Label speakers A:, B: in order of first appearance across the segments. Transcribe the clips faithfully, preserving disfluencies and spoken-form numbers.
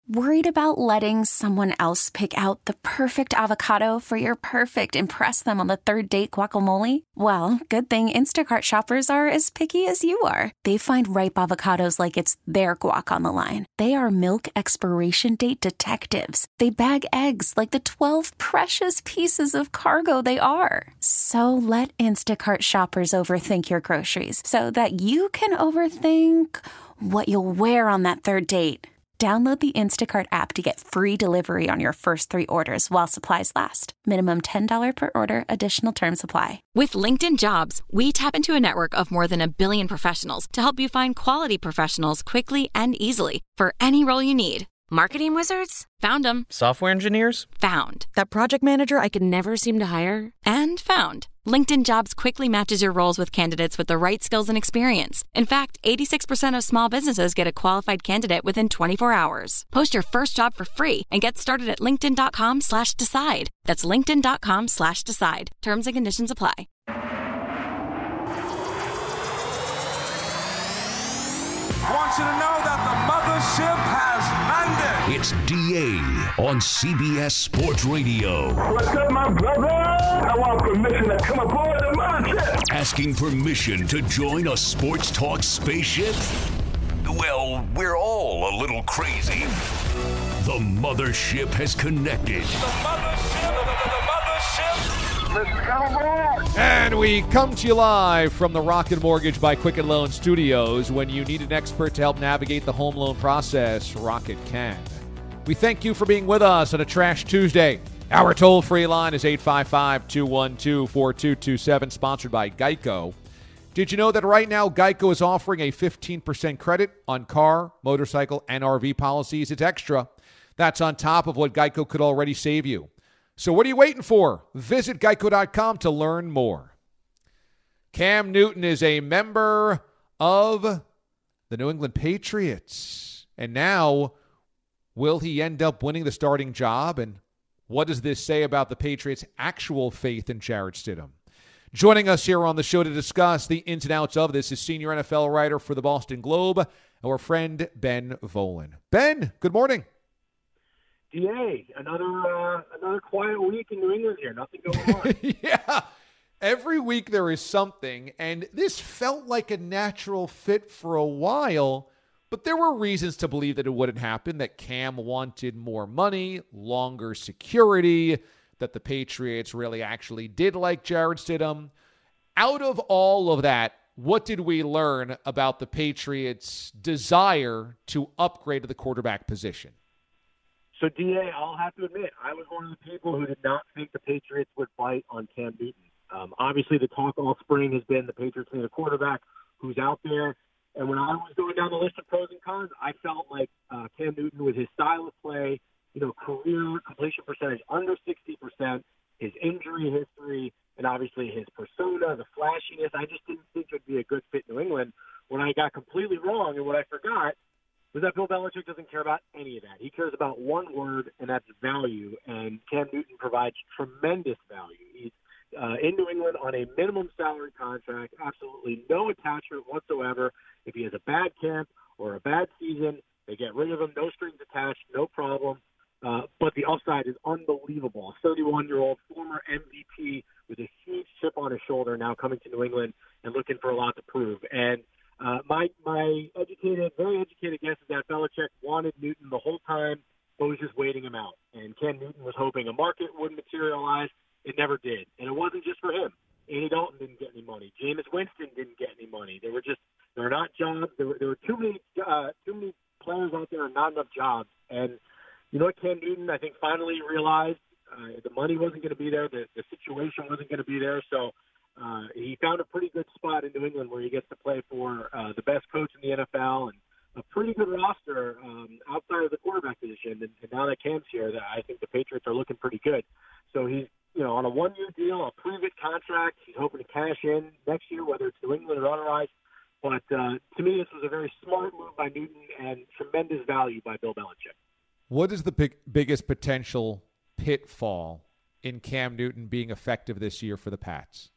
A: Worried about letting someone else pick out the perfect avocado for your perfect impress them on the third date guacamole? Well, good thing Instacart shoppers are as picky as you are. They find ripe avocados like it's their guac on the line. They are milk expiration date detectives. They bag eggs like the twelve precious pieces of cargo they are. So let Instacart shoppers overthink your groceries so that you can overthink what you'll wear on that third date. Download the Instacart app to get free delivery on your first three orders while supplies last. Minimum ten dollars per order. Additional terms apply.
B: With LinkedIn Jobs, we tap into a network of more than a billion professionals to help you find quality professionals quickly and easily for any role you need. Marketing wizards? Found them.
C: Software engineers?
B: Found. That project manager I could never seem to hire? And found. LinkedIn Jobs quickly matches your roles with candidates with the right skills and experience. In fact, eighty-six percent of small businesses get a qualified candidate within twenty-four hours. Post your first job for free and get started at linkedin.com slash decide. That's linkedin.com slash decide. Terms and conditions apply.
D: I want you to know that the mothership has landed.
E: It's D A on C B S Sports Radio.
F: What's up, my brother? I want permission to come aboard the mothership.
E: Asking permission to join a sports talk spaceship? Well, we're all a little crazy. The mothership has connected.
D: The mothership, the, the mothership.
F: Let's come aboard.
G: And we come to you live from the Rocket Mortgage by Quicken Loan Studios. When you need an expert to help navigate the home loan process, Rocket can. We thank you for being with us on a Trash Tuesday. Our toll-free line is eight five five, two one two, four two two seven, sponsored by Geico. Did you know that right now Geico is offering a fifteen percent credit on car, motorcycle, and R V policies? It's extra. That's on top of what Geico could already save you. So what are you waiting for? Visit geico dot com to learn more. Cam Newton is a member of the New England Patriots. And now, will he end up winning the starting job? And what does this say about the Patriots' actual faith in Jarrett Stidham? Joining us here on the show to discuss the ins and outs of this is senior N F L writer for the Boston Globe, our friend Ben Volen. Ben, good morning.
H: D A, another uh, another quiet week in New England here. Nothing going on.
G: Yeah. Every week there is something, and this felt like a natural fit for a while, but there were reasons to believe that it wouldn't happen, that Cam wanted more money, longer security, that the Patriots really actually did like Jarrett Stidham. Out of all of that, what did we learn about the Patriots' desire to upgrade to the quarterback position?
H: So, D A, I'll have to admit, I was one of the people who did not think the Patriots would bite on Cam Newton. Um, obviously, the talk all spring has been the Patriots need a quarterback who's out there. And when I was going down the list of pros and cons, I felt like uh, Cam Newton, with his style of play, you know, career completion percentage under sixty percent, his injury history, and obviously his persona, the flashiness, I just didn't think it would be a good fit in New England. When I got completely wrong, and what I forgot was that Bill Belichick doesn't care about any of that. He cares about one word, and that's value. And Cam Newton provides tremendous value. He's uh, in New England on a minimum salary contract, absolutely no attachment whatsoever. If he has a bad camp or a bad season, they get rid of him, no strings attached, no problem. Uh, but the upside is unbelievable. A thirty-one-year-old former M V P with a huge chip on his shoulder now coming to New England and looking for a lot to prove. And Uh, my my educated, very educated guess is that Belichick wanted Newton the whole time, but was just waiting him out. And Ken Newton was hoping a market would materialize. It never did. And it wasn't just for him. Andy Dalton didn't get any money. Jameis Winston didn't get any money. There were just there were not jobs. There were there were too many uh, too many players out there and not enough jobs. And you know what, Ken Newton, I think finally realized uh, the money wasn't going to be there. The, the situation wasn't going to be there. So. Uh, he found a pretty good spot in New England where he gets to play for uh, the best coach in the N F L and a pretty good roster um, outside of the quarterback position. And, and now that Cam's here, that I think the Patriots are looking pretty good. So he's, you know, on a one-year deal, a prove-it contract. He's hoping to cash in next year, whether it's New England or otherwise. But uh, to me, this was a very smart move by Newton and tremendous value by Bill Belichick.
G: What is the big, biggest potential pitfall in Cam Newton being effective this year for the Pats?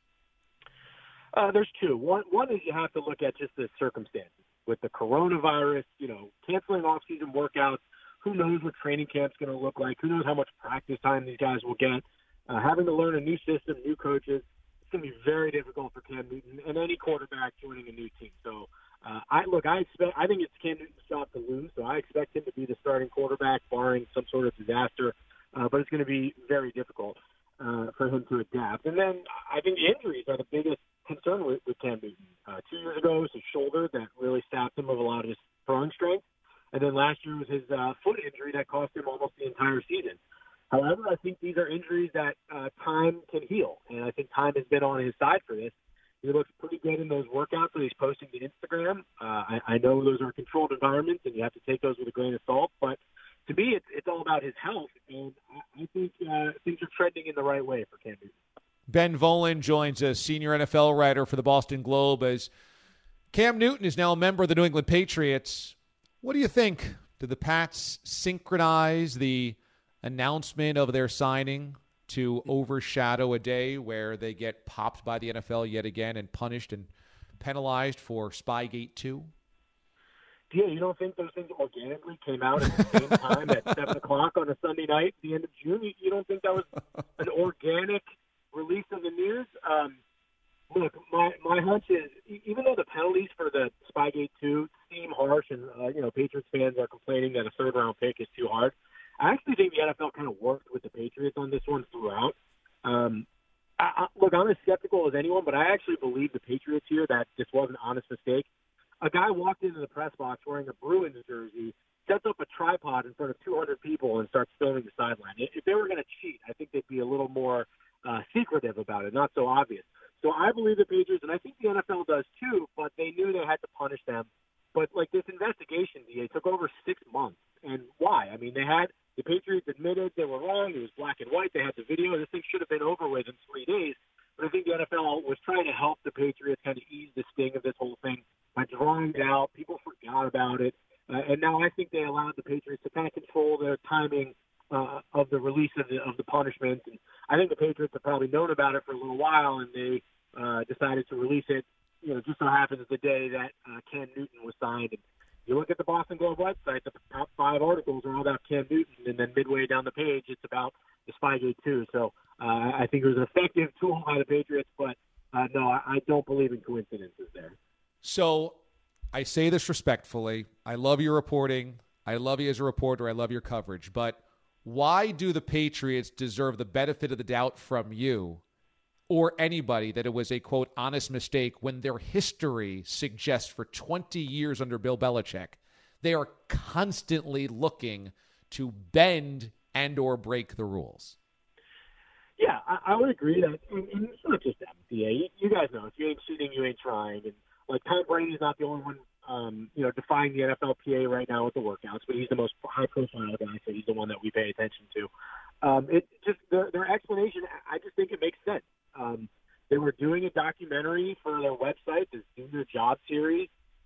H: Uh, there's two. One, one is you have to look at just the circumstances with the coronavirus. You know, canceling off-season workouts Who knows what training camp's going to look like? Who knows how much practice time these guys will get? Uh, having to learn a new system, new coaches, it's going to be very difficult for Cam Newton and any quarterback joining a new team. So, uh, I look, I expect, I think it's Cam Newton's job to lose. So I expect him to be the starting quarterback, barring some sort of disaster. Uh, but it's going to be very difficult uh, for him to adapt. And then I think the injuries are the biggest concern with, with Cam Newton. Uh, two years ago, it was his shoulder that really sapped him of a lot of his throwing strength. And then last year was his uh, foot injury that cost him almost the entire season. However, I think these are injuries that uh, time can heal, and I think time has been on his side for this. He looks pretty good in those workouts that he's posting to Instagram. Uh, I, I know those are controlled environments, and you have to take those with a grain of salt. But to me, it's, it's all about his health, and I think uh, things are trending in the right way for Cam Newton.
G: Ben Volin joins us, senior N F L writer for the Boston Globe, as Cam Newton is now a member of the New England Patriots. What do you think? Did the Pats synchronize the announcement of their signing to overshadow a day where they get popped by the N F L yet again and punished and penalized for Spygate two?
H: Yeah, you don't think those things organically came out at the same time at seven o'clock on a Sunday night at the end of June? You, you don't think that was an organic release of the news? Um, look, my, my hunch is, even though the penalties for the Spygate two seem harsh and, uh, you know, Patriots fans are complaining that a third-round pick is too hard, I actually think the N F L kind of worked with the Patriots on this one throughout. Um, I, I, look, I'm as skeptical as anyone, but I actually believe the Patriots here that this was an honest mistake. A guy walked into the press box wearing a Bruins jersey, sets up a tripod in front of two hundred people, and starts filming the sideline. If they were going to cheat, I think they'd be a little more uh, secretive about it, not so obvious. So I believe the Patriots, and I think the N F L does too, but they knew they had to punish them. But, like, this investigation, D A, took over six months. And why? I mean, they had – the Patriots admitted they were wrong. It was black and white. They had the video. This thing should have been over with in three days. But I think the N F L was trying to help the Patriots kind of ease the sting of this whole thing by drawing it out. People forgot about it. Uh, and now I think they allowed the Patriots to kind of control their timing uh, of the release of the, of the punishment. And I think the Patriots have probably known about it for a little while, and they uh, decided to release it. You know, just so happens the day that uh, Cam Newton was signed. And you look at the Boston Globe website, the top five articles are all about Cam Newton, and then midway down the page, it's about the Spygate two. So uh, I think it was an effective tool by the Patriots, but uh, no, I, I don't believe in coincidences there.
G: So I say this respectfully. I love your reporting. I love you as a reporter. I love your coverage. But why do the Patriots deserve the benefit of the doubt from you or anybody that it was a, quote, honest mistake when their history suggests for twenty years under Bill Belichick, they are constantly looking to bend and or break the rules?
H: Yeah, I, I would agree that, and, and it's not just M P A. You, you guys know, if you ain't cheating, you ain't trying. And, like, Tom Brady's not the only one, um, you know, defying the N F L P A right now with the workouts, but he's the most high-profile guy, so he's the one that we pay attention to. Um, it just their, their explanation, I just think it makes sense. Um, they were doing a documentary for their website, this Junior Job series.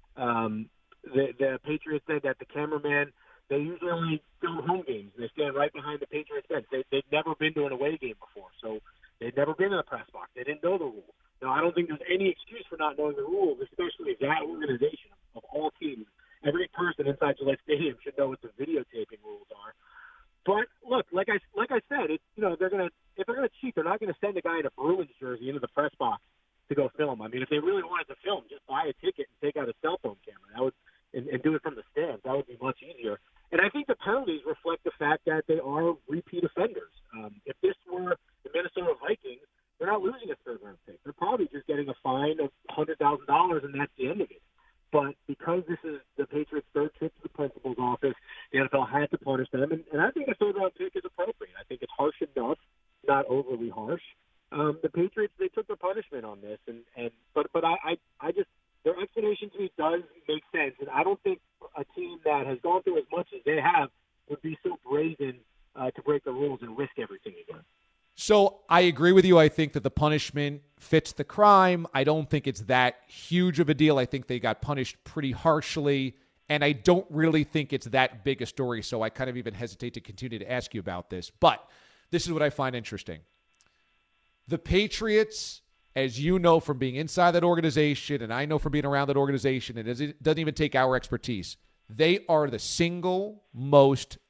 H: Um, the, the Patriots said that the cameraman, they usually only film home games. They stand right behind the Patriots bench. They, they'd never been to an away game before, so they'd never been in a press box. They didn't know the rules. Now, I don't think there's any excuse for not knowing the rules, especially that organization of all teams. Every person inside Gillette Stadium should know what the videotaping rules are. But look, like I like I said, it, you know, they're gonna if they're gonna cheat, they're not gonna send a guy in a Bruins jersey into the press box to go film. I mean, if they really wanted to film, just buy a ticket and take out a cell phone camera. That would and, and do it from the stands. That would be much easier. And I think the penalties reflect the fact that they are repeat offenders. Um, if this were the Minnesota Vikings, they're not losing a third round pick. They're probably just getting a fine of one hundred thousand dollars, and that's the end of it. But because this is the Patriots' third trip to the principal's office, the N F L had to punish them. And, and I think a third-round pick is appropriate. I think it's harsh enough, not overly harsh. Um, the Patriots, they took their punishment on this. and, and But but I, I, I just – their explanation to me does make sense. And I don't think a team that has gone through as much as they have would be so brazen uh, to break the rules and risk everything again.
G: So I agree with you. I think that the punishment fits the crime. I don't think it's that huge of a deal. I think they got punished pretty harshly, and I don't really think it's that big a story, so I kind of even hesitate to continue to ask you about this. But this is what I find interesting. The Patriots, as you know from being inside that organization, and I know from being around that organization, and it doesn't even take our expertise, they are the single most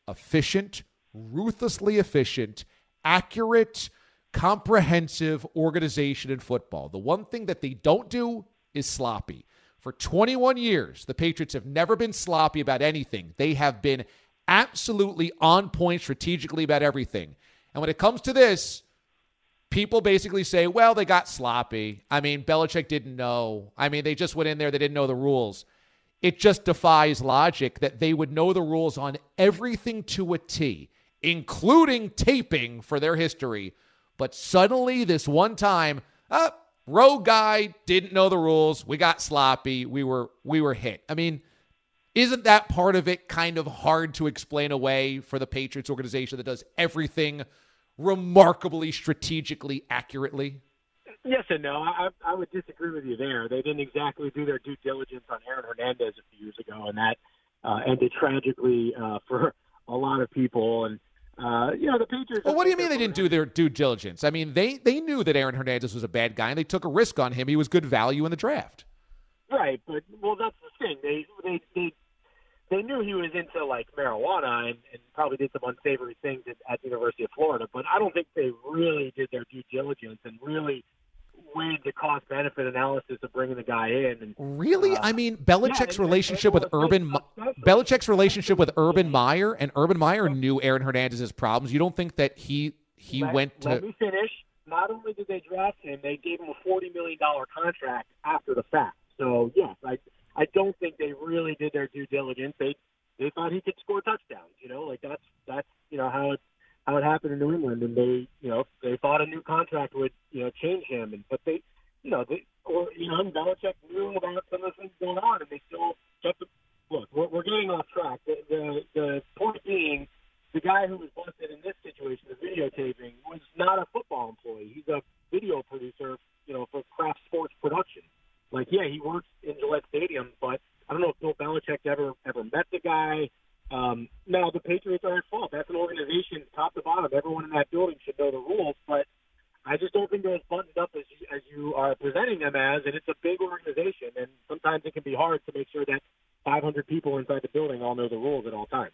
G: efficient, ruthlessly efficient, accurate, comprehensive organization in football. The one thing that they don't do is sloppy. For twenty-one years, the Patriots have never been sloppy about anything. They have been absolutely on point strategically about everything. And when it comes to this, people basically say, well, they got sloppy. I mean, Belichick didn't know. I mean, they just went in there. They didn't know the rules. It just defies logic that they would know the rules on everything to a T, including taping for their history. But suddenly, this one time, uh, road guy didn't know the rules. We got sloppy. We were we were hit. I mean, isn't that part of it kind of hard to explain away for the Patriots organization that does everything remarkably strategically accurately?
H: Yes and no. I, I would disagree with you there. They didn't exactly do their due diligence on Aaron Hernandez a few years ago, and that uh, ended tragically uh, for a lot of people. And uh, you know, the Patriots.
G: Well, what do you mean they didn't do their due diligence? I mean, they they knew that Aaron Hernandez was a bad guy, and they took a risk on him. He was good value in the draft.
H: Right, but well, that's the thing. They they they. They knew he was into, like, marijuana and, and probably did some unsavory things at, at the University of Florida, but I don't think they really did their due diligence and really weighed the cost-benefit analysis of bringing the guy in. And,
G: really?
H: Uh,
G: I mean, Belichick's
H: yeah, and,
G: relationship
H: and,
G: with
H: and
G: Urban Belichick's relationship with Urban Meyer, and Urban Meyer knew Aaron Hernandez's problems. You don't think that he he
H: let,
G: went to...
H: Let me finish. Not only did they draft him, they gave him a forty million dollars contract after the fact. So, yes, I I don't think they really did their due diligence. They they thought he could score touchdowns. You know, like that's that's you know how it how it happened in New England, and they you know they thought a new contract would you know change him, and but they you know they or you know Belichick knew about some of the things going on, and they still kept the look. We're, we're getting off track. The, the the point being, the guy who was busted in this situation, the videotaping, was not a football employee. He's a video producer, you know, for Kraft Sports Production. Like, yeah, he works in Gillette Stadium, but I don't know if Bill Belichick ever ever met the guy. Um, now, the Patriots are at fault. That's an organization, top to bottom. Everyone in that building should know the rules, but I just don't think they're as buttoned up as you, as you are presenting them as, and it's a big organization, and sometimes it can be hard to make sure that five hundred people inside the building all know the rules at all times.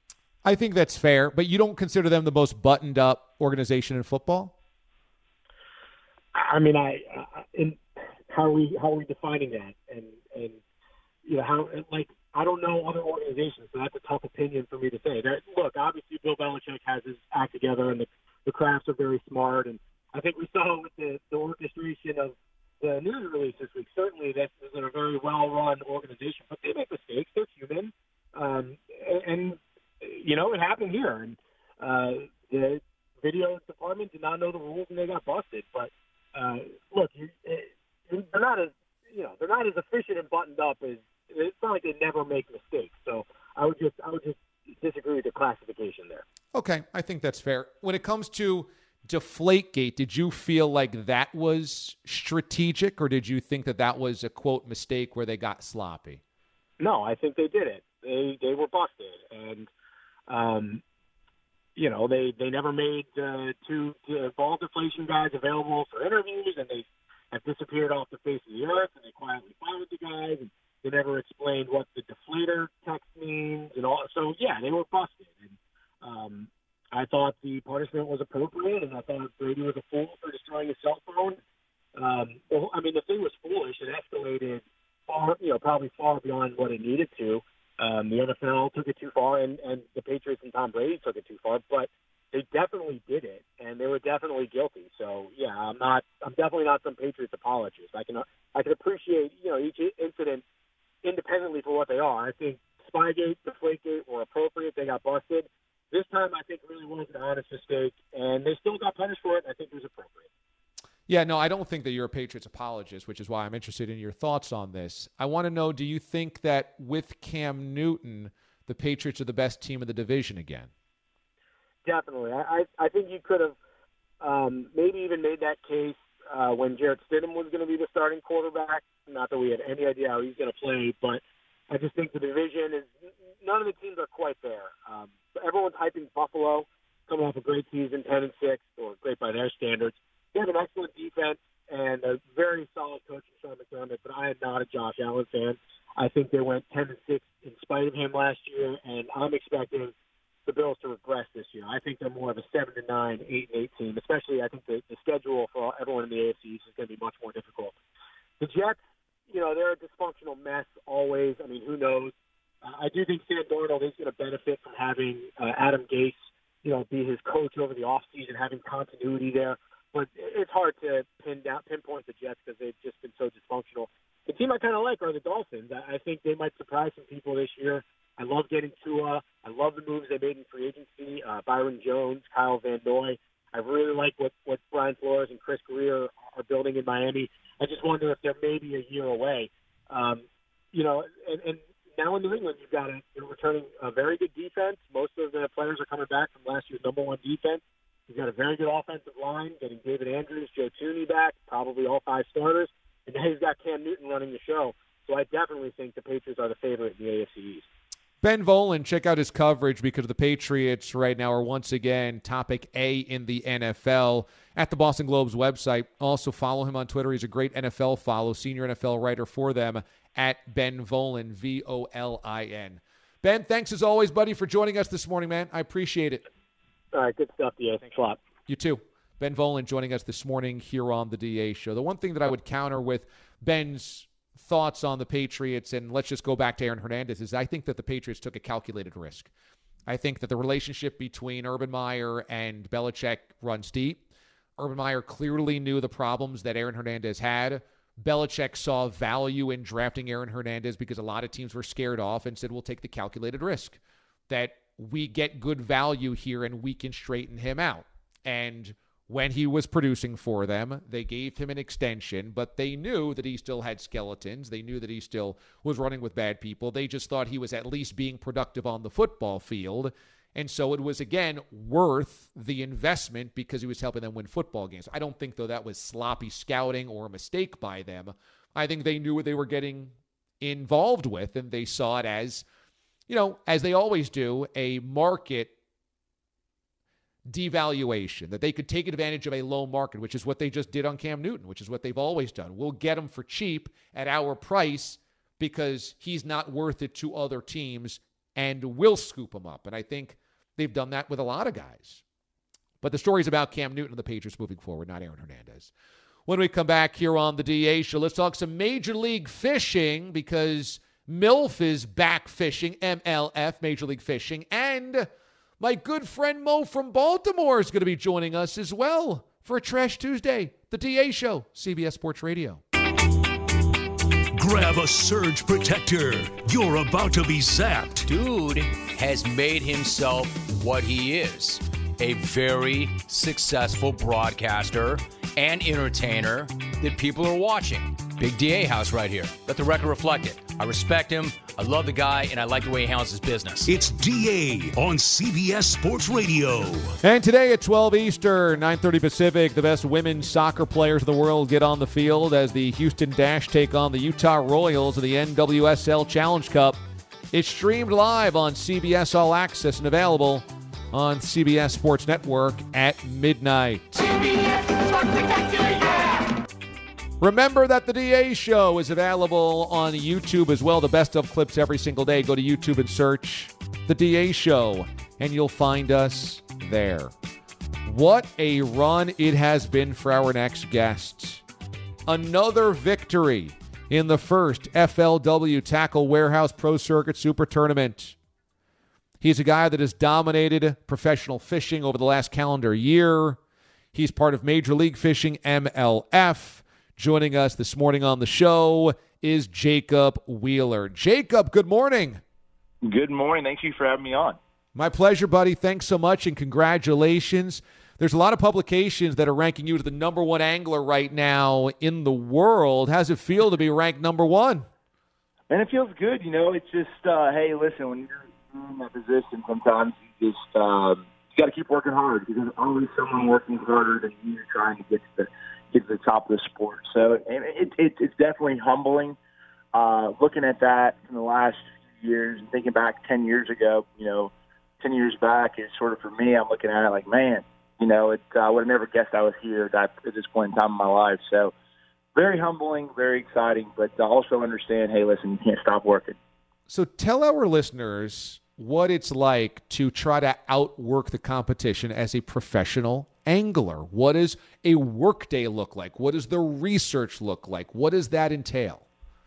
G: I think that's fair, but you don't consider them the most buttoned-up organization in football?
H: I mean, I, I in how are we how are we defining that, and and you know how like I don't know other organizations, so that's a tough opinion for me to say. There, look, obviously Bill Belichick has his act together, and the the Crafts are very smart, and I think we saw with the, the orchestration of the news release this week. Certainly, this is a very well-run organization, but they make mistakes. They're human, um, and, and you know it happened here. And uh, the video department did not know the rules, and they got busted. But uh, look, you, they're not as you know they're not as efficient and buttoned up as. It's not like they never make mistakes. So I would just I would just disagree with the classification there.
G: Okay, I think that's fair. When it comes to Deflategate, did you feel like that was strategic, or did you think that that was a, quote, mistake where they got sloppy?
H: No, I think they did it. They they were busted. And, um, you know, they, they never made uh, two uh, ball deflation guys available for interviews, and they have disappeared off the face of the earth, and they quietly fired the guys, and they never explained what the deflator text means. and all. So, yeah, they were busted. And, um, I thought the punishment was appropriate, and I thought Brady was a fool for destroying his cell phone. Um, well, I mean, the thing was foolish. It escalated far, you know, probably far beyond what it needed to. Um, the N F L took it too far, and, and the Patriots and Tom Brady took it too far. But they definitely did it, and they were definitely guilty. So, yeah, I'm not. I'm definitely not some Patriots apologist. I can I can appreciate you know each incident independently for what they are. I think Spygate, Deflategate were appropriate. They got busted. This time, I think, really was an honest mistake, and they still got punished for it. I think it was appropriate.
G: Yeah, no, I don't think that you're a Patriots apologist, which is why I'm interested in your thoughts on this. I want to know, do you think that with Cam Newton, the Patriots are the best team in the division again?
H: Definitely. I, I, I think you could have um, maybe even made that case uh, when Jarrett Stidham was going to be the starting quarterback. Not that we had any idea how he's going to play, but I just think the division is – none of the teams are quite there. Um, everyone's hyping Buffalo, coming off a great season, ten and six, or great by their standards. They have an excellent defense and a very solid coach in Sean McDermott, but I am not a Josh Allen fan. I think they went ten and six in spite of him last year, and I'm expecting the Bills to regress this year. I think they're more of a seven to nine, eight and eight team. Especially, I think the, the schedule for everyone in the A F C East is going to be much more difficult. The Jets, you know, they're a dysfunctional mess always. I mean, who knows? Uh, I do think Sam Darnold is going to benefit from having uh, Adam Gase, you know, be his coach over the offseason, having continuity there. But it's hard to pin down, pinpoint the Jets because they've just been so dysfunctional. The team I kind of like are the Dolphins. I, I think they might surprise some people this year. I love getting Tua. I love the moves they made in free agency. Uh, Byron Jones, Kyle Van Noy. I really like what, what Brian Flores and Chris Greer are building in Miami. I just wonder if they're maybe a year away. Um, you know, and, and now in New England, you've got a you're returning a very good defense. Most of the players are coming back from last year's number one defense. You've got a very good offensive line, getting David Andrews, Joe Thuney back, probably all five starters. And now he's got Cam Newton running the show. So I definitely think the Patriots are the favorite in the A F C East.
G: Ben Volin, check out his coverage because the Patriots right now are once again topic A in the N F L at the Boston Globe's website. Also follow him on Twitter. He's a great N F L follow, senior N F L writer for them at Ben Volin, V O L I N. Ben, thanks as always, buddy, for joining us this morning, man. I appreciate it.
H: All right, good stuff, D A. Thanks a lot.
G: You too. Ben Volin joining us this morning here on the D A Show. The one thing that I would counter with Ben's thoughts on the Patriots, and let's just go back to Aaron Hernandez, is I think that the Patriots took a calculated risk. I think that the relationship between Urban Meyer and Belichick runs deep. Urban Meyer clearly knew the problems that Aaron Hernandez had. Belichick saw value in drafting Aaron Hernandez because a lot of teams were scared off and said, we'll take the calculated risk that we get good value here and we can straighten him out. And when he was producing for them, they gave him an extension, but they knew that he still had skeletons. They knew that he still was running with bad people. They just thought he was at least being productive on the football field. And so it was, again, worth the investment because he was helping them win football games. I don't think, though, that was sloppy scouting or a mistake by them. I think they knew what they were getting involved with, and they saw it as, you know, as they always do, a market devaluation, that they could take advantage of a low market, which is what they just did on Cam Newton, which is what they've always done. We'll get him for cheap at our price because he's not worth it to other teams, and we'll scoop him up. And I think they've done that with a lot of guys. But the story's about Cam Newton and the Patriots moving forward, not Aaron Hernandez. When we come back here on the D A Show, let's talk some Major League Fishing because MILF is back fishing, M L F, Major League Fishing, and my good friend Mo from Baltimore is going to be joining us as well for a Trash Tuesday, the D A Show, C B S Sports Radio.
E: Grab a surge protector. You're about to be zapped.
C: Dude has made himself what he is, a very successful broadcaster and entertainer that people are watching. Big D A house right here. Let the record reflect it. I respect him. I love the guy, and I like the way he handles his business.
E: It's D A on C B S Sports Radio.
G: And today at twelve Eastern, nine thirty Pacific, the best women's soccer players in the world get on the field as the Houston Dash take on the Utah Royals of the N W S L Challenge Cup. It's streamed live on C B S All Access and available on C B S Sports Network at midnight. C B S Sports Spectacular, yeah! Remember that the D A Show is available on YouTube as well. The best of clips every single day. Go to YouTube and search the D A Show, and you'll find us there. What a run it has been for our next guest. Another victory in the first F L W Tackle Warehouse Pro Circuit Super Tournament. He's a guy that has dominated professional fishing over the last calendar year. He's part of Major League Fishing, M L F. Joining us this morning on the show is Jacob Wheeler. Jacob, good morning.
I: Good morning. Thank you for having me on.
G: My pleasure, buddy. Thanks so much, and congratulations. There's a lot of publications that are ranking you as the number one angler right now in the world. How's it feel to be ranked number one?
I: And it feels good. You know, it's just, uh, hey, listen, when you're in that position, sometimes you just uh, you got to keep working hard because there's always someone working harder than you trying to get to the get to the top of the sport. So it, it, it, it's definitely humbling uh, looking at that from the last few years and thinking back ten years ago, you know, ten years back is sort of for me, I'm looking at it like, man, you know, it, uh, I would have never guessed I was here at, at this point in time in my life. So very humbling, very exciting, but also understand, hey, listen, you can't stop working.
G: So tell our listeners what it's like to try to outwork the competition as a professional angler. What does a workday look like? What does the research look like? What does that entail?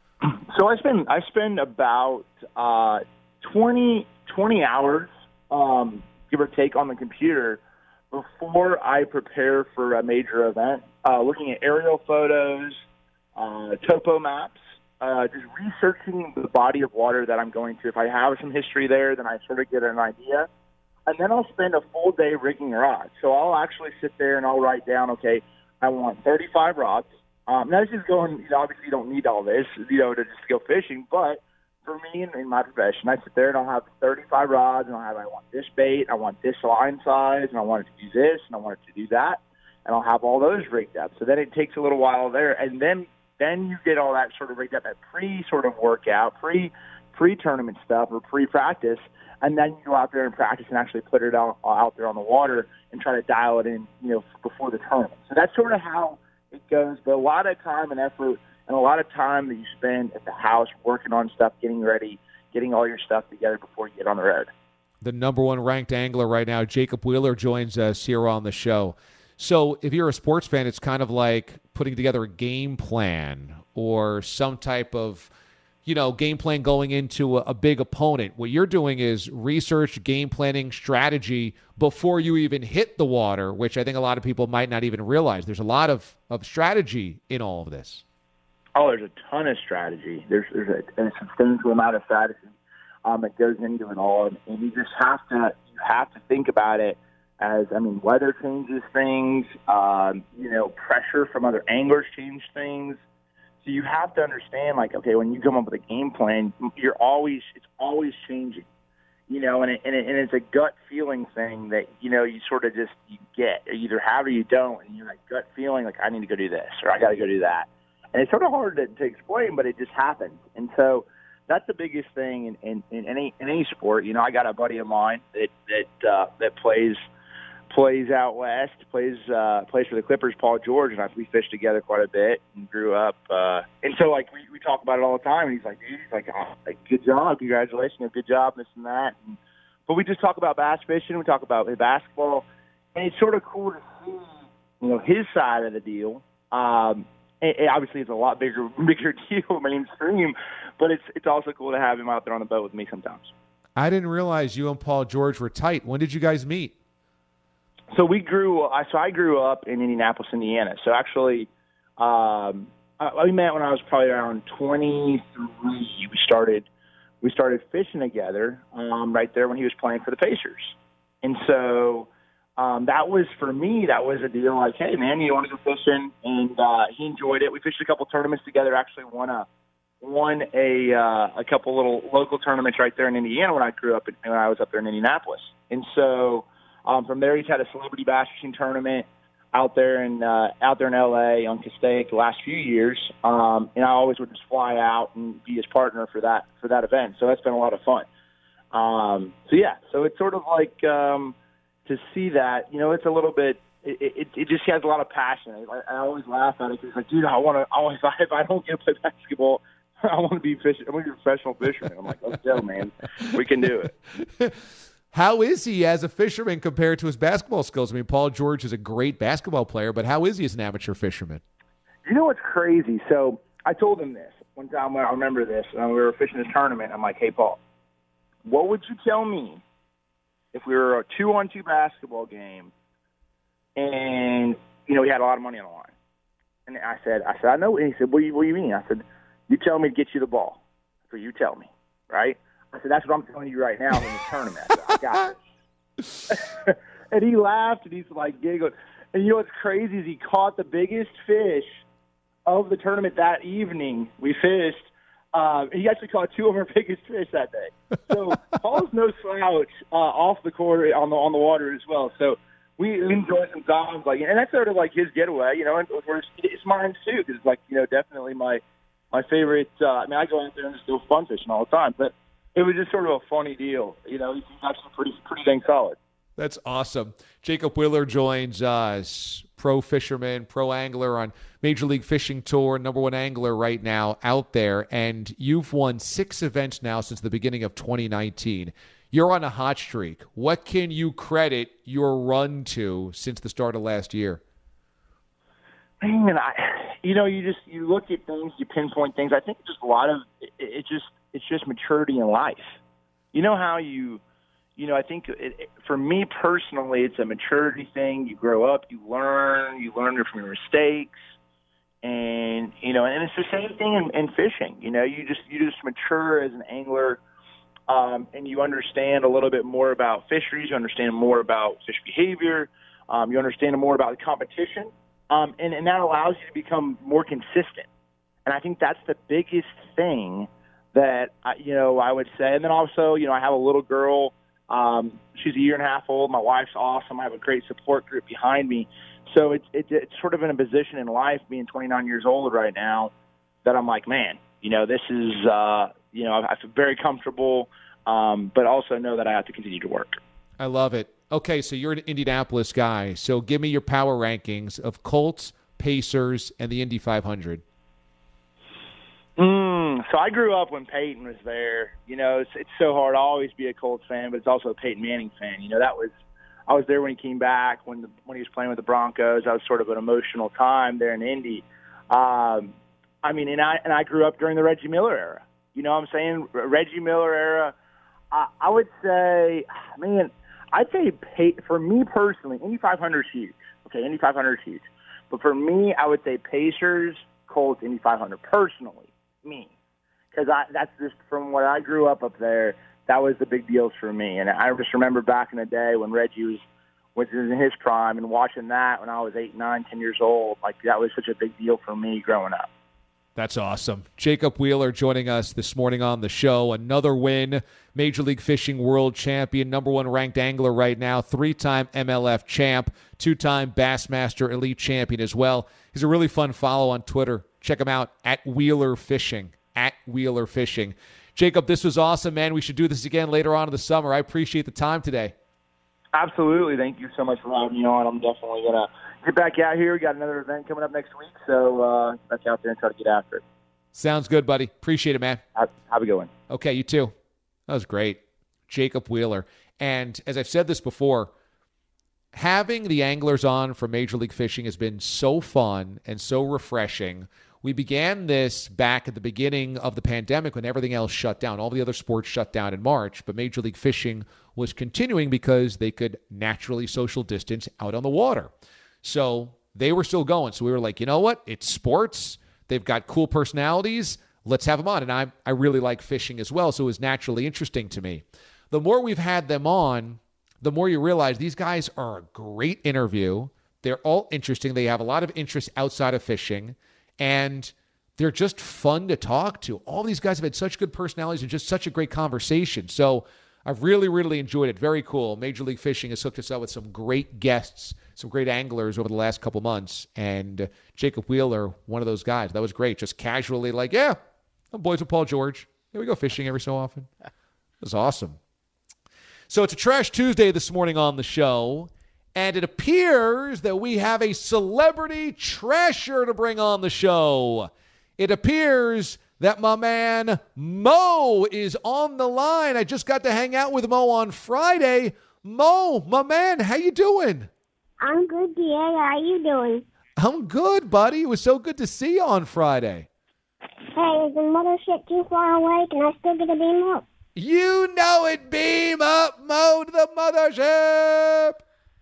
I: So I spend I spend about uh, twenty, twenty hours, um, give or take, on the computer before I prepare for a major event, uh, looking at aerial photos, uh, topo maps, uh, just researching the body of water that I'm going to. If I have some history there, then I sort of get an idea. And then I'll spend a full day rigging rods. So I'll actually sit there and I'll write down, okay, I want thirty-five rods. Um, now, this is going, you know, obviously you don't need all this, you know, to just go fishing. But for me in, in my profession, I sit there and I'll have thirty-five rods, and I'll have, I want this bait, I want this line size, and I want it to do this, and I want it to do that. And I'll have all those rigged up. So then it takes a little while there. And then then you get all that sort of rigged up, that pre sort of workout, pre, pre-tournament stuff or pre-practice. And then you go out there and practice and actually put it out, out there on the water and try to dial it in, you know, before the tournament. So that's sort of how it goes. But a lot of time and effort and a lot of time that you spend at the house working on stuff, getting ready, getting all your stuff together before you get on the road.
G: The number one ranked angler right now, Jacob Wheeler, joins us here on the show. So if you're a sports fan, it's kind of like putting together a game plan or some type of, you know, game plan going into a, a big opponent. What you're doing is research, game planning, strategy before you even hit the water, which I think a lot of people might not even realize. There's a lot of, of strategy in all of this.
I: Oh, there's a ton of strategy. There's there's a, a substantial amount of strategy um, that goes into it all, and, and you just have to you have to think about it as, I mean, weather changes things. Um, you know, pressure from other anglers change things. So you have to understand, like, okay, when you come up with a game plan, you're always it's always changing, you know, and it, and, it, and it's a gut feeling thing that, you know, you sort of just you get, you either have or you don't, and you're like gut feeling, like, I need to go do this or I got to go do that, and it's sort of hard to, to explain, but it just happens. And so that's the biggest thing in, in, in any in any sport. You know, I got a buddy of mine that that uh, that plays. plays out west, plays uh, plays for the Clippers, Paul George, and I, we fished together quite a bit and grew up. Uh, and so, like, we, we talk about it all the time, and he's like, dude, he's like, oh, like, good job, congratulations, good job, this and that. And, but we just talk about bass fishing, we talk about basketball, and it's sort of cool to see, you know, his side of the deal. Um, and, and obviously, it's a lot bigger bigger deal, mainstream, but it's it's also cool to have him out there on the boat with me sometimes.
G: I didn't realize you and Paul George were tight. When did you guys meet?
I: So we grew. So I grew up in Indianapolis, Indiana. So actually, um, I, we met when I was probably around twenty-three. We started. We started fishing together um, right there when he was playing for the Pacers, and so um, that was for me. That was a deal. Like, hey, man, you want to go fishing? And uh, he enjoyed it. We fished a couple tournaments together. Actually, won a won a uh, a couple little local tournaments right there in Indiana when I grew up in, when I was up there in Indianapolis, and so. Um, from there, he's had a celebrity bass fishing tournament out there in uh, out there in L A on Castaic the last few years, um, and I always would just fly out and be his partner for that for that event. So that's been a lot of fun. Um, so yeah, so it's sort of like um, to see that, you know, it's a little bit. It, it, it just has a lot of passion. I, I always laugh at it because, like, dude, I want to. I want if I don't get to play basketball, I want to be fishing. I want to be a professional fisherman. I'm like, let's go, man. We can do it.
G: How is he as a fisherman compared to his basketball skills? I mean, Paul George is a great basketball player, but how is he as an amateur fisherman?
I: You know what's crazy? So I told him this one time. I remember this. And we were fishing this tournament. I'm like, hey, Paul, what would you tell me if we were a two-on-two basketball game and, you know, we had a lot of money on the line? And I said, I said, I know. And he said, what do you, what do you mean? I said, you tell me to get you the ball. That's what you tell me, right? I said, that's what I'm telling you right now in the tournament. I, said, I got this. And he laughed, and he's like giggled. And you know what's crazy is he caught the biggest fish of the tournament that evening. We fished. Uh, he actually caught two of our biggest fish that day. So Paul's no slouch uh, off the court on the on the water as well. So we enjoy some times, like, and that's sort of like his getaway, you know. And it's mine too, because it's like, you know, definitely my my favorite. Uh, I mean, I go out there and just go fun fishing all the time, but it was just sort of a funny deal. You know, he's actually pretty, pretty dang solid.
G: That's awesome. Jacob Wheeler joins us, pro fisherman, pro angler on Major League Fishing Tour, number one angler right now out there. And you've won six events now since the beginning of twenty nineteen. You're on a hot streak. What can you credit your run to since the start of last year?
I: Man, I, you know, you just you look at things, you pinpoint things. I think just a lot of it, it just it's just maturity in life. You know how you, you know, I think it, it, for me personally, it's a maturity thing. You grow up, you learn, you learn from your mistakes, and you know, and it's the same thing in, in fishing. You know, you just you just mature as an angler. Um, and you understand a little bit more about fisheries, you understand more about fish behavior, um, you understand more about the competition, um, and, and that allows you to become more consistent. And I think that's the biggest thing that, I, you know, I would say. And then also, you know, I have a little girl. Um, she's a year and a half old. My wife's awesome. I have a great support group behind me. So it's, it's, it's sort of in a position in life, being twenty-nine years old right now, that I'm like, man, you know, this is uh, – you know, I feel very comfortable, um, but also know that I have to continue to work.
G: I love it. Okay, so you're an Indianapolis guy. So give me your power rankings of Colts, Pacers, and the Indy five hundred.
I: Mm, so I grew up when Peyton was there. You know, it's, it's so hard to always be a Colts fan, but it's also a Peyton Manning fan. You know, that was I was there when he came back, when the, when he was playing with the Broncos. That was sort of an emotional time there in Indy. Um, I mean, and I and I grew up during the Reggie Miller era. You know what I'm saying? Reggie Miller era. I, I would say, man, I'd say pay, for me personally, Indy five hundred is huge. Okay, Indy five hundred is huge. But for me, I would say Pacers, Colts, Indy five hundred. Personally, me. Because that's just from what I grew up up there, that was the big deals for me. And I just remember back in the day when Reggie was, was in his prime and watching that when I was eight, nine, ten years old. Like, that was such a big deal for me growing up.
G: That's awesome. Jacob Wheeler joining us this morning on the show. Another win, Major League Fishing world champion, number one ranked angler right now, three-time M L F champ, two-time Bassmaster Elite champion as well. He's a really fun follow on Twitter. Check him out, at Wheeler Fishing, at Wheeler Fishing. Jacob, this was awesome, man. We should do this again later on in the summer. I appreciate the time today.
I: Absolutely. Thank you so much for having me on. I'm definitely going to get back out here. We got another event coming up next week, so uh, let's get out there and try to get after it.
G: Sounds good, buddy. Appreciate it, man.
I: Have, have a good one.
G: Okay, you too. That was great. Jacob Wheeler. And as I've said this before, having the anglers on for Major League Fishing has been so fun and so refreshing. We began this back at the beginning of the pandemic when everything else shut down. All the other sports shut down in March, but Major League Fishing was continuing because they could naturally social distance out on the water. So they were still going. So we were like, you know what? It's sports. They've got cool personalities. Let's have them on. And I I really like fishing as well, so it was naturally interesting to me. The more we've had them on, the more you realize these guys are a great interview. They're all interesting. They have a lot of interest outside of fishing, and they're just fun to talk to. All these guys have had such good personalities and just such a great conversation. So I've really, really enjoyed it. Very cool. Major League Fishing has hooked us up with some great guests, some great anglers over the last couple months. And uh, Jacob Wheeler, one of those guys. That was great. Just casually like, yeah, I'm boys with Paul George. Here we go fishing every so often. It was awesome. So it's a Trash Tuesday this morning on the show. And it appears that we have a celebrity trasher to bring on the show. It appears that my man Mo is on the line. I just got to hang out with Mo on Friday. Mo, my man, how you doing?
J: I'm good, D A. How are you doing?
G: I'm good, buddy. It was so good to see you on Friday.
J: Hey, is the mothership too far away? Can I still get a beam up?
G: You know it. Beam up, Mo, to the mothership.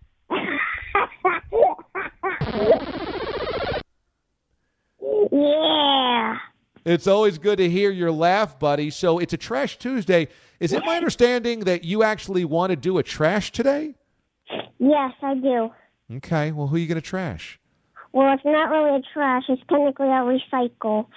J: Yeah.
G: It's always good to hear your laugh, buddy. So it's a Trash Tuesday. Is it my understanding that you actually want to do a trash today?
J: Yes, I do.
G: Okay. Well, who are you going to trash?
J: Well, it's not really a trash. It's technically a recycle.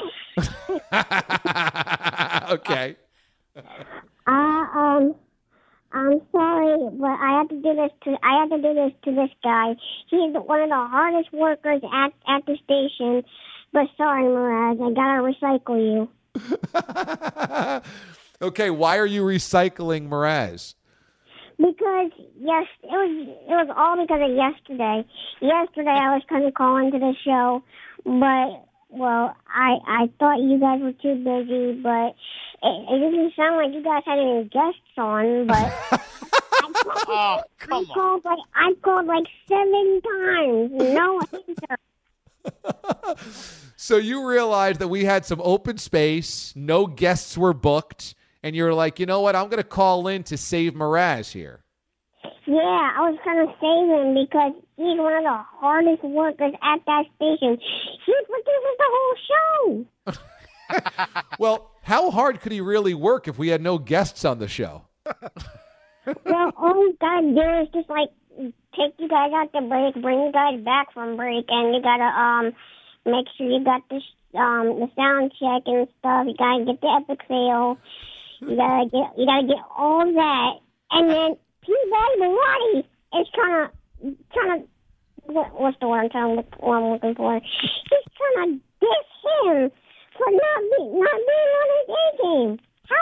G: Okay.
J: uh, um, I'm sorry, but I have to do this to I have to do this to this guy. He's one of the hardest workers at at the station. But sorry, Mraz, I gotta recycle
G: you. Okay, why are you recycling Mraz?
J: Because yes, it was it was all because of yesterday. Yesterday, I was kind of calling to the show, but well, I I thought you guys were too busy, but it, it doesn't sound like you guys had any guests on, but I called,
K: oh, come
J: I called like I called like seven times. No answer.
G: So you realized that we had some open space, no guests were booked, and you were like, you know what, I'm going to call in to save Mraz here.
J: Yeah, I was trying to save him because he's one of the hardest workers at that station. He produces the whole show.
G: Well, how hard could he really work if we had no guests on the show?
J: Well, all you gotta do is just like take you guys out to break, bring you guys back from break, and you gotta um make sure you got the um the sound check and stuff. You gotta get the epic fail. You gotta get you gotta get all that, and then Peabody Marotti is trying to trying to what, what's the word I'm trying to look, what I'm looking for? He's trying to diss him for not be, not being on his A game.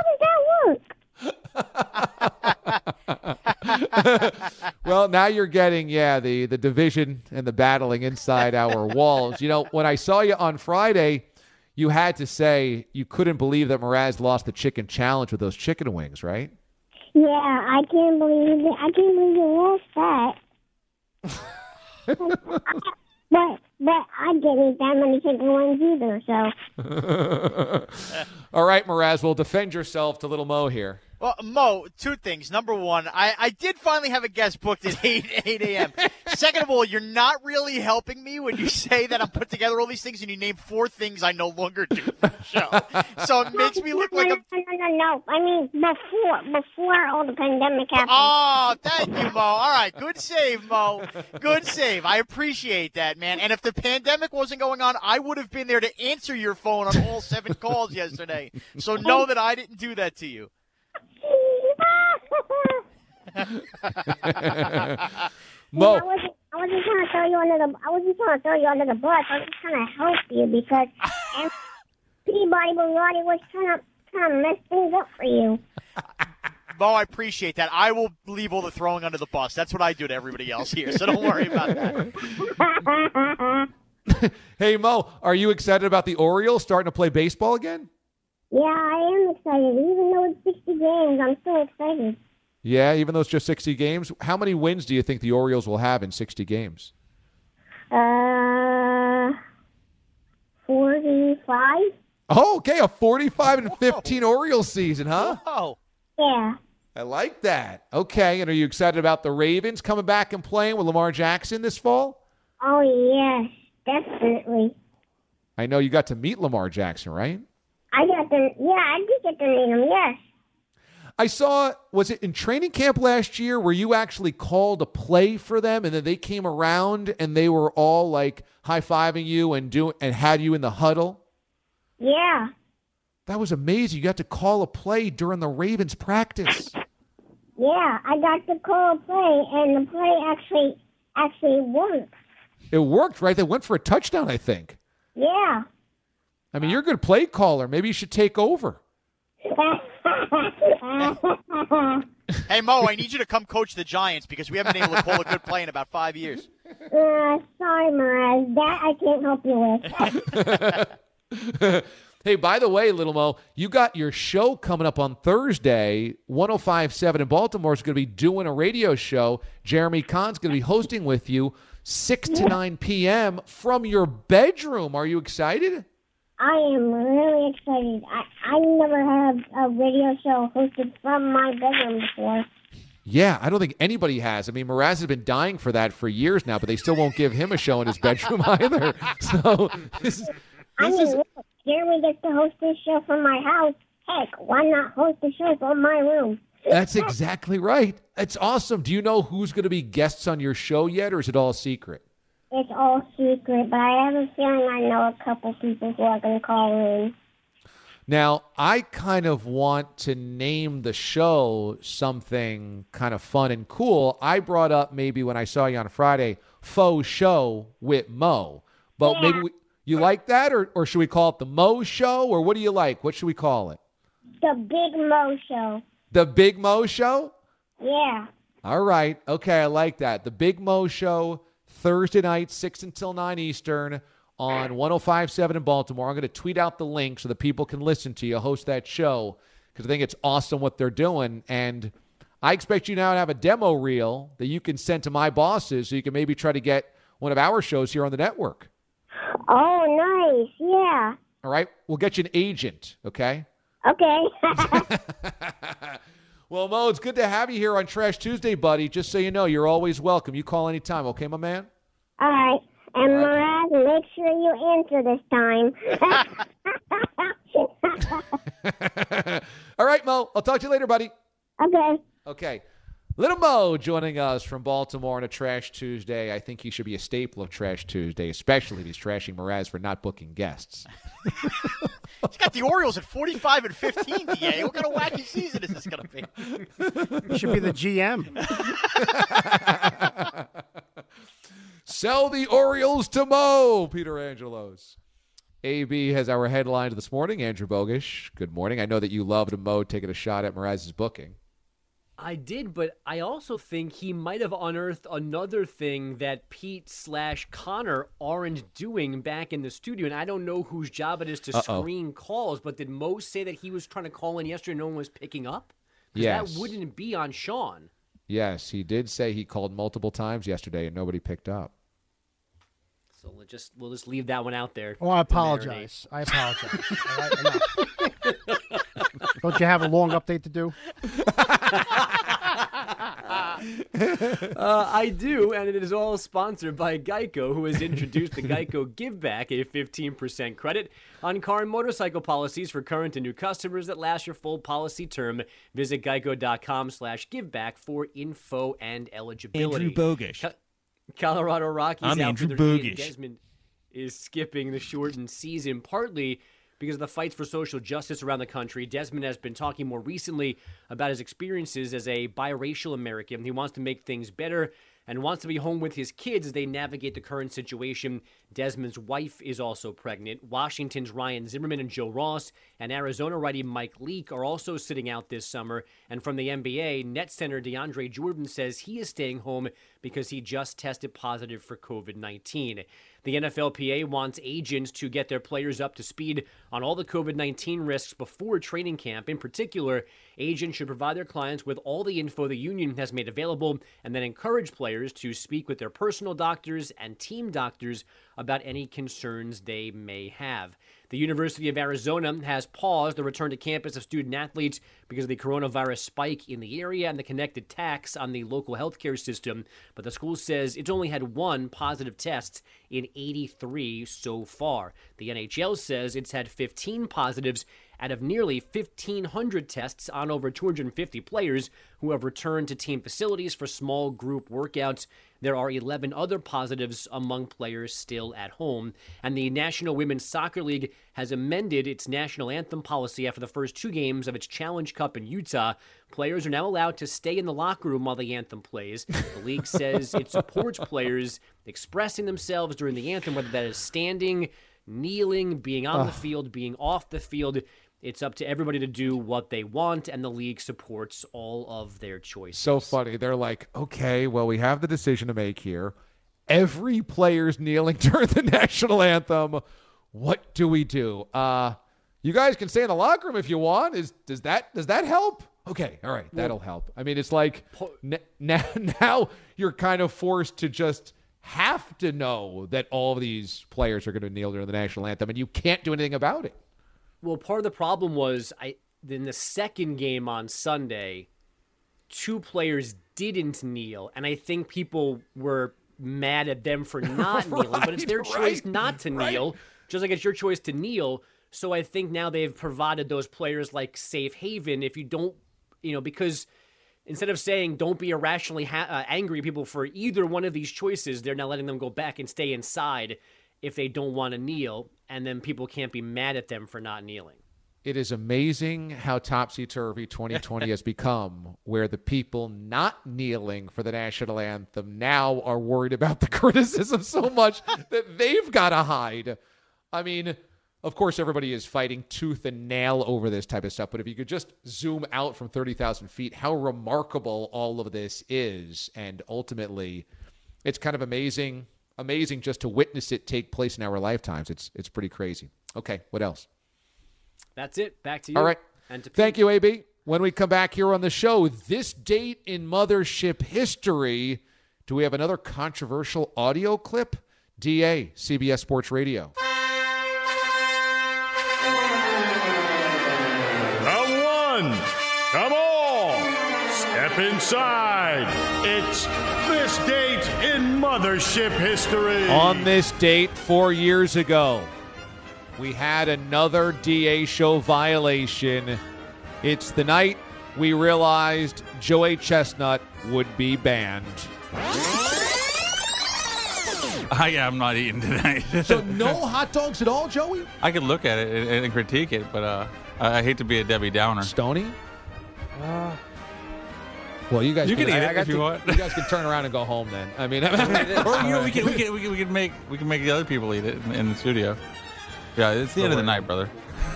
J: How does that work?
G: Well, now you're getting, yeah, the, the division and the battling inside our walls. You know, when I saw you on Friday, you had to say you couldn't believe that Mraz lost the chicken challenge with those chicken wings, right?
J: Yeah, I can't believe it. I can't believe you lost that. but but I didn't eat that many chicken wings either, so.
G: All right, Mraz, well, defend yourself to Little Mo here.
K: Well, Mo, two things. Number one, I, I did finally have a guest booked at eight a.m. Second of all, you're not really helping me when you say that I'm put together all these things and you name four things I no longer do for the show. So it makes me look
J: no,
K: like
J: no,
K: a...
J: No, no, no, no. I mean, before, before all the pandemic happened.
K: Oh, thank you, Mo. All right, good save, Mo. Good save. I appreciate that, man. And if the pandemic wasn't going on, I would have been there to answer your phone on all seven calls yesterday. So know that I didn't do that to you.
G: Mo.
J: I wasn't, I wasn't trying to throw you under the. I wasn't trying to throw you under the bus. I was just trying to help you because Peabody Marotti was trying to trying to mess things up for you.
K: Mo, I appreciate that. I will leave all the throwing under the bus. That's what I do to everybody else here, so don't worry about that.
G: Hey, Mo, are you excited about the Orioles starting to play baseball again?
J: Yeah, I am excited. Even though it's sixty games, I'm still excited.
G: Yeah, even though it's just sixty games. How many wins do you think the Orioles will have in sixty games?
J: Uh, forty-five.
G: Oh, okay, a forty-five and fifteen Orioles season, huh?
K: Oh.
J: Yeah.
G: I like that. Okay, and are you excited about the Ravens coming back and playing with Lamar Jackson this fall?
J: Oh, yes, definitely.
G: I know you got to meet Lamar Jackson, right?
J: I got to, yeah, I did get to meet him, yes.
G: I saw, was it in training camp last year where you actually called a play for them and then they came around and they were all like high-fiving you and do, and had you in the huddle?
J: Yeah.
G: That was amazing. You got to call a play during the Ravens practice.
J: Yeah, I got to call a play and the play actually actually worked.
G: It worked, right? They went for a touchdown, I think.
J: Yeah.
G: I mean, you're a good play caller. Maybe you should take over.
K: Hey, Mo, I need you to come coach the Giants because we haven't been able to call a good play in about five years.
J: Uh, sorry, Mraz. That I can't help you with.
G: Hey, by the way, Little Mo, you got your show coming up on Thursday. one oh five point seven in Baltimore is going to be doing a radio show. Jeremy Kahn's going to be hosting with you six to nine p.m. from your bedroom. Are you excited?
J: I am really excited. I, I never had a radio show hosted from my bedroom before.
G: Yeah, I don't think anybody has. I mean, Mraz has been dying for that for years now, but they still won't give him a show in his bedroom either. So this is... This
J: I mean,
G: is...
J: look, Jeremy gets to host this show from my house. Heck, why not host the show from my room?
G: That's exactly right. That's awesome. Do you know who's going to be guests on your show yet, or is it all secret?
J: It's all secret, but I have a feeling I know a couple people who are going to call in.
G: Now, I kind of want to name the show something kind of fun and cool. I brought up maybe when I saw you on Friday, Faux Show with Mo. But
J: yeah.
G: maybe we, you like that, or, or should we call it the Mo Show, or what do you like? What should we call it?
J: The Big Mo Show.
G: The Big Mo Show?
J: Yeah.
G: All right. Okay, I like that. The Big Mo Show, Thursday night, six until nine Eastern on one oh five point seven in Baltimore. I'm going to tweet out the link so that people can listen to you host that show. because I think it's awesome what they're doing. And I expect you now to have a demo reel that you can send to my bosses so you can maybe try to get one of our shows here on the network.
J: Oh, nice. Yeah.
G: All right? We'll get you an agent, okay?
J: Okay.
G: Well, Mo, it's good to have you here on Trash Tuesday, buddy. Just so you know, you're always welcome. You call anytime, okay, my man?
J: All right. And All right. Mraz, make sure you answer this time.
G: All right, Mo. I'll talk to you later, buddy.
J: Okay.
G: Okay. Little Mo joining us from Baltimore on a Trash Tuesday. I think he should be a staple of Trash Tuesday, especially if he's trashing Mraz for not booking guests.
K: He's got the Orioles at forty-five and fifteen, D A. What kind of wacky season is this going to be?
L: He should be the G M.
G: Sell the Orioles to Mo, Peter Angelos. A B has our headlines this morning. Andrew Bogish, good morning. I know that you loved Mo taking a shot at Mraz's booking.
M: I did, but I also think he might have unearthed another thing that Pete slash Connor aren't doing back in the studio. And I don't know whose job it is to Uh-oh. screen calls, but did Mo say that he was trying to call in yesterday and no one was picking up? Because
G: yes.
M: that wouldn't be on Sean.
G: Yes, he did say he called multiple times yesterday and nobody picked up.
M: So we'll just, we'll just leave that one out there.
L: Oh, I apologize. I apologize. All right, enough. Don't you have a long update to do?
M: uh, I do, and it is all sponsored by Geico, who has introduced the Geico Give Back, a fifteen percent credit on car and motorcycle policies for current and new customers that last your full policy term. Visit geico.com slash giveback for info and eligibility.
N: Andrew Bogish.
M: Co- Colorado Rockies
N: I'm Andrew
M: outfielder Ian Desmond is skipping the shortened season, partly because of the fights for social justice around the country. Desmond has been talking more recently about his experiences as a biracial American. He wants to make things better and wants to be home with his kids as they navigate the current situation. Desmond's wife is also pregnant. Washington's Ryan Zimmerman and Joe Ross and Arizona righty Mike Leake are also sitting out this summer. And from the N B A, Nets center DeAndre Jordan says he is staying home because he just tested positive for covid nineteen. The N F L P A wants agents to get their players up to speed on all the covid nineteen risks before training camp. In particular, agents should provide their clients with all the info the union has made available and then encourage players to speak with their personal doctors and team doctors about any concerns they may have. The University of Arizona has paused the return to campus of student athletes because of the coronavirus spike in the area and the connected tax on the local healthcare system. But the school says it's only had one positive test in eighty-three so far. The N H L says it's had fifteen positives out of nearly fifteen hundred tests on over two hundred fifty players who have returned to team facilities for small group workouts. There are eleven other positives among players still at home. And the National Women's Soccer League has amended its national anthem policy after the first two games of its Challenge Cup in Utah. Players are now allowed to stay in the locker room while the anthem plays. The league says it supports players expressing themselves during the anthem, whether that is standing, kneeling, being on the field, being off the field. It's up to everybody to do what they want, and the league supports all of their choices.
G: So funny. They're like, okay, well, we have the decision to make here. Every player's kneeling during the national anthem. What do we do? Uh, you guys can stay in the locker room if you want. Is does that does that help? Okay, all right, that'll help. I mean, it's like n- now, now you're kind of forced to just have to know that all of these players are going to kneel during the national anthem, and you can't do anything about it.
M: Well, part of the problem was I in the second game on Sunday, two players didn't kneel, and I think people were mad at them for not
G: right,
M: kneeling, but it's their choice
G: right, not
M: to
G: right.
M: kneel, just like it's your choice to kneel. So I think now they've provided those players like safe haven if you don't, you know, because instead of saying don't be irrationally ha- uh, angry at people for either one of these choices, they're now letting them go back and stay inside if they don't want to kneel, and then people can't be mad at them for not kneeling.
G: It is amazing how topsy-turvy twenty twenty has become, where the people not kneeling for the national anthem now are worried about the criticism so much that they've got to hide. I mean, of course, everybody is fighting tooth and nail over this type of stuff, but if you could just zoom out from thirty thousand feet, how remarkable all of this is, and ultimately, it's kind of amazing Amazing just to witness it take place in our lifetimes. It's it's pretty crazy. Okay, what else?
M: That's it. Back to you.
G: All right.
M: And to
G: Thank you, A B. When we come back here on the show, this date in Mothership history, do we have another controversial audio clip? D A, C B S Sports Radio.
N: Round one. Come on. Step inside. It's this date in Mothership history.
G: On this date four years ago, we had another D A show violation. It's the night we realized Joey Chestnut would be banned.
O: I am not eating tonight.
G: So no hot dogs at all, Joey?
O: I could look at it and, and critique it, but uh, I, I hate to be a Debbie Downer.
G: Stoney? Uh, well, you guys
O: you can, can eat
G: I,
O: it
G: I
O: if you
G: to,
O: want.
G: You guys can turn around and go home then. I mean,
O: or you know, we can we can we can, we can make we can make the other people eat it in, in the studio. Yeah, it's the Don't end worry. of the night, brother.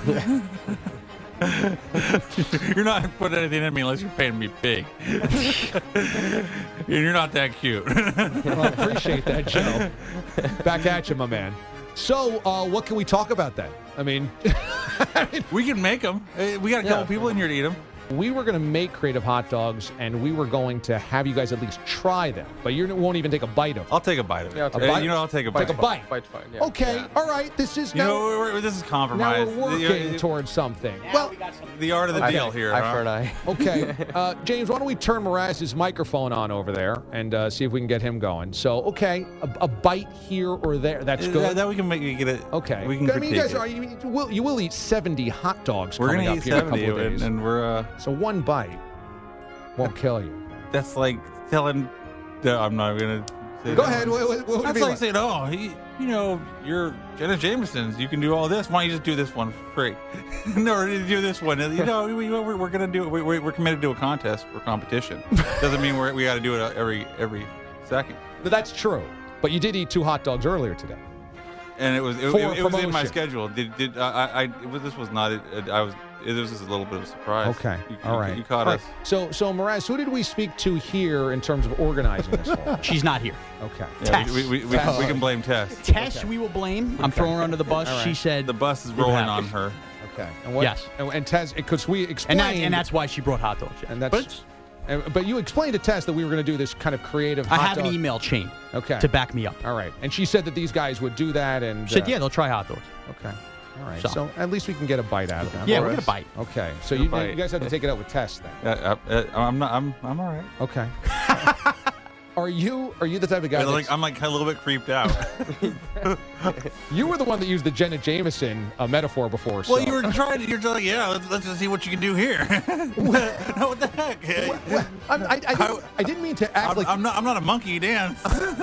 O: You're not putting anything in me unless you're paying me big. You're not that cute.
G: Well, I appreciate that, Joe. Back at you, my man. So, uh, what can we talk about then? I mean, I mean
O: we can make them. We got a couple yeah. people in here to eat them.
G: We were going to make creative hot dogs, and we were going to have you guys at least try them. But you won't even take a bite of them.
O: I'll take a bite of it.
G: Yeah,
O: a bite? You know, I'll take a bite.
G: Take a bite.
P: Bite's fine. Yeah.
G: Okay.
P: Yeah.
G: All right. This is
O: you
G: now.
O: know, we're, we're, this is compromise.
G: Now we're working the, towards something.
K: Now
G: well,
K: we got some-
O: the art of the
P: eye
O: deal
P: for,
O: here.
P: Eye
O: huh?
P: for an eye.
G: Okay. Uh, James, why don't we turn Mraz's microphone on over there and uh, see if we can get him going? So, okay, a, a bite here or there. That's good.
O: That, that we can make you get it.
G: Okay.
O: We can
G: I mean, you guys
O: it.
G: are you, you will you will eat seventy hot dogs.
O: We're
G: coming
O: gonna
G: up
O: eat
G: here
O: seventy,
G: in a couple of
O: and,
G: days.
O: and we're. Uh,
G: so one bite won't kill you.
O: That's like telling. No, I'm not gonna. Say
G: Go
O: that.
G: ahead. What, what, what would
O: That's
G: it be
O: like,
G: like
O: saying, "Oh, he, you know, you're Jenna Jameson's. You can do all this. Why don't you just do this one for free? No, do this one. You know, we, we're, we're gonna do it. We, we're committed to a contest for competition. Doesn't mean we're, we got to do it every every second.
G: But that's true. But you did eat two hot dogs earlier today.
O: And it was it,
G: For
O: it, it was in my
G: promotion.
O: schedule. Did did I? I it was, this was not. It, I was. It was just a little bit of a surprise.
G: Okay.
O: You,
G: all
O: you,
G: right.
O: You caught
G: all
O: us.
G: right. So, so Mraz, who did we speak to here in terms of organizing this one?
K: She's not here.
G: Okay.
O: Yeah,
Q: Tess.
O: we, we, we, we, can, we can blame Tess.
Q: Tess,
G: Okay.
Q: we will blame.
G: Okay.
Q: I'm throwing her under the bus.
G: All right.
Q: She said
O: The bus is
Q: You
O: rolling
Q: have
O: on
Q: it.
O: her.
G: Okay. And what,
Q: Yes.
G: And, and Tess, because we explained,
Q: and, that, and that's why she brought hot dogs. Yeah.
G: and that's,
Q: but it's,
G: and, but you explained to Tess that we were going to do this kind of creative.
Q: I
G: hot
Q: have
G: dog.
Q: an email chain
G: Okay.
Q: to back me up.
G: All right. And she said that these guys would do that, and
Q: She said,
G: uh,
Q: yeah, they'll try hot dogs.
G: Okay. All right.
Q: So-
G: So, at least we can get a bite out of them.
Q: Yeah,
G: All
Q: we're
G: right.
Q: gonna bite.
G: Okay. So
O: We'll
G: you,
O: bite.
G: you guys have to take it out with Tess then.
O: Uh, uh, uh, I'm not. I'm. I'm all right.
G: Okay. Are you are you the type of guy
O: I'm like,
G: that's-
O: I'm like a little bit creeped out.
G: you were the one that used the Jenna Jameson uh, metaphor before?
O: Well,
G: so.
O: you were trying to. You're like, yeah, let's, let's just see what you can do here. What the heck?
G: I, I, I, didn't, I didn't mean to act
O: I'm,
G: like
O: I'm not. I'm not a monkey dance.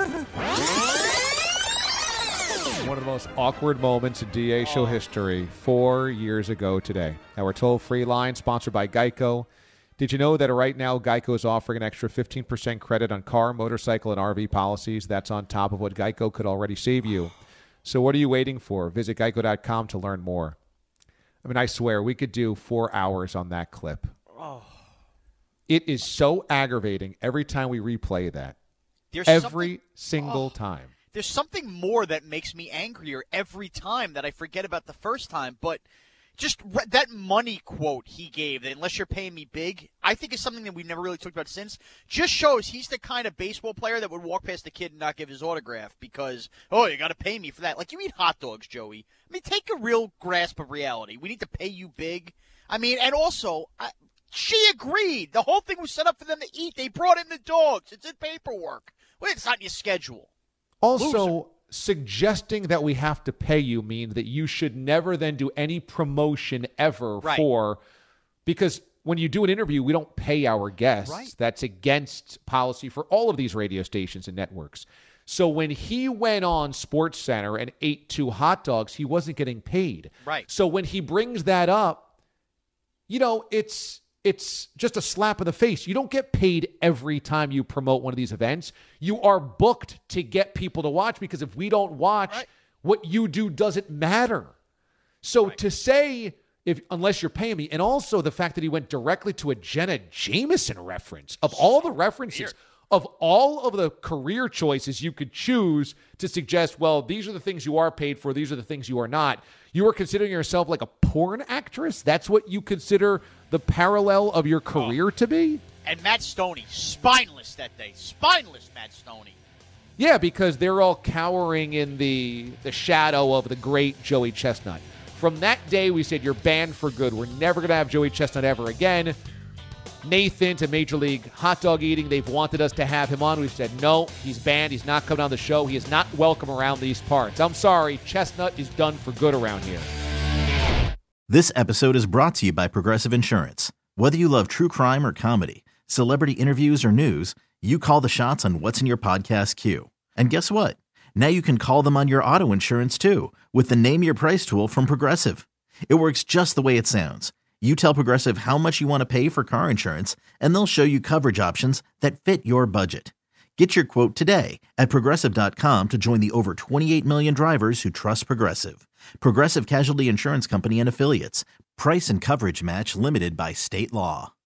G: one of the most awkward moments in D A show history four years ago today. Our toll-free line, sponsored by Geico. Did you know that right now Geico is offering an extra fifteen percent credit on car, motorcycle, and R V policies? That's on top of what Geico could already save you. So what are you waiting for? Visit geico dot com to learn more. I mean, I swear, we could do four hours on that clip.
K: Oh.
G: It is so aggravating every time we replay that.
K: There's
G: every
K: something-
G: single
K: oh.
G: time.
K: There's something more that makes me angrier every time that I forget about the first time, but just re- that money quote he gave, that unless you're paying me big, I think is something that we've never really talked about since. Just shows he's the kind of baseball player that would walk past the kid and not give his autograph because, oh, you got to pay me for that. Like, you eat hot dogs, Joey. I mean, take a real grasp of reality. We need to pay you big. I mean, and also, I, she agreed. The whole thing was set up for them to eat. They brought in the dogs. It's in paperwork. Well, it's not in your schedule.
G: Also,
K: Loser.
G: suggesting that we have to pay you means that you should never then do any promotion ever
K: Right.
G: for, because when you do an interview, we don't pay our guests.
K: Right.
G: That's against policy for all of these radio stations and networks. So when he went on SportsCenter and ate two hot dogs, he wasn't getting paid.
K: Right.
G: So when he brings that up, you know, it's it's just a slap in the face. You don't get paid every time you promote one of these events. You are booked to get people to watch, because if we don't watch,
K: Right.
G: what you do doesn't matter. So
K: Right.
G: to say, if unless you're paying me, and also the fact that he went directly to a Jenna Jameson reference, of all the references,
K: weird.
G: of all of the career choices you could choose to suggest, well, these are the things you are paid for, these are the things you are not, you are considering yourself like a porn actress? That's what you consider the parallel of your career to be?
K: And Matt Stoney, spineless that day. Spineless Matt Stoney.
G: Yeah, because they're all cowering in the the shadow of the great Joey Chestnut. From that day, we said, you're banned for good. We're never going to have Joey Chestnut ever again. Nathan to Major League Hot Dog Eating, they've wanted us to have him on. We've said, no, he's banned. He's not coming on the show. He is not welcome around these parts. I'm sorry, Chestnut is done for good around here.
P: This episode is brought to you by Progressive Insurance. Whether you love true crime or comedy, celebrity interviews or news, you call the shots on what's in your podcast queue. And guess what? Now you can call them on your auto insurance too with the Name Your Price tool from Progressive. It works just the way it sounds. You tell Progressive how much you want to pay for car insurance, and they'll show you coverage options that fit your budget. Get your quote today at Progressive dot com to join the over twenty-eight million drivers who trust Progressive. Progressive Casualty Insurance Company and Affiliates. Price and coverage match limited by state law.